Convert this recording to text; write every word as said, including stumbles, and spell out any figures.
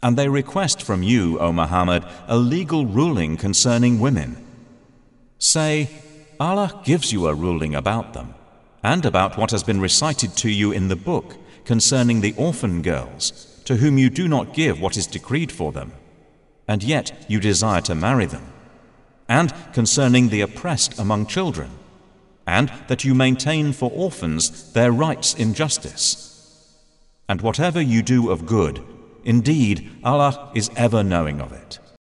And they request from you, O Muhammad, a legal ruling concerning women. Say, Allah gives you a ruling about them, and about what has been recited to you in the book concerning the orphan girls, to whom you do not give what is decreed for them, and yet you desire to marry them, and concerning the oppressed among children, and that you maintain for orphans their rights in justice. And whatever you do of good, indeed Allah is ever knowing of it.